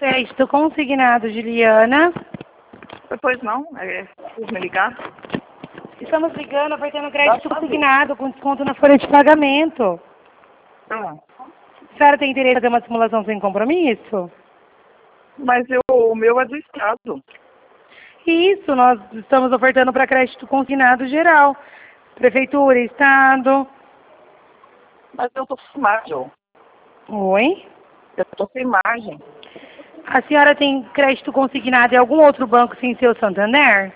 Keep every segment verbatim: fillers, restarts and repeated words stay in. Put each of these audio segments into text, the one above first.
Crédito consignado, Juliana. Pois não, é, vocês me ligaram. Estamos ligando, ofertando crédito consignado com desconto na folha de pagamento. Ah, A senhora tem interesse em fazer uma simulação sem compromisso? mas eu, o meu é do Estado. Isso, nós estamos ofertando para crédito consignado geral. Prefeitura, Estado. Mas eu tô sem imagem. Oi? Eu tô sem imagem. A senhora tem crédito consignado em algum outro banco sem ser o Santander?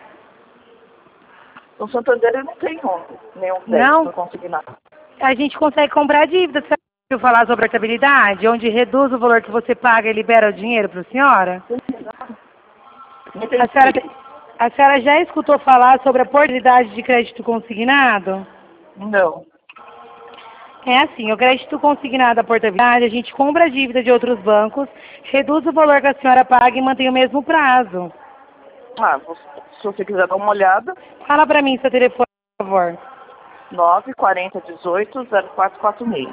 No Santander eu não tenho nenhum Não? crédito consignado. A gente consegue comprar dívida. Você ouviu falar sobre a portabilidade, onde reduz o valor que você paga e libera o dinheiro para a senhora? Não entendi. A senhora, tem- a senhora já escutou falar sobre a portabilidade de crédito consignado? Não. É assim, o crédito consignado à portabilidade, a gente compra a dívida de outros bancos, reduz o valor que a senhora paga e mantém o mesmo prazo. Ah, você- se você quiser dar uma olhada, Fala para mim seu telefone, por favor. nove quarenta dezoito zero quatro quatro seis.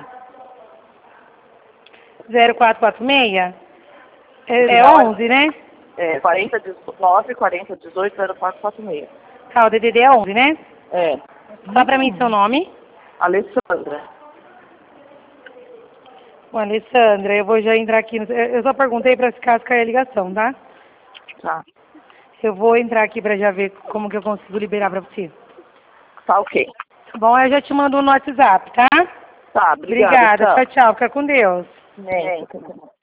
zero quatro quatro seis? É, é Não, onze, né? É, quarenta, nove quarenta dezoito zero quatro quatro seis. Tá, o D D D é onze, né? É. Fala para mim seu nome. Alessandra. Bom, Alessandra, eu vou já entrar aqui. No... Eu só perguntei para caso cair a ligação, tá? Tá. Eu vou entrar aqui para já ver como que eu consigo liberar para você. Tá ok. Tá bom? Eu já te mando no WhatsApp, tá? Tá, obrigada. Obrigada. Tchau, tchau. Fica com Deus. Tchau.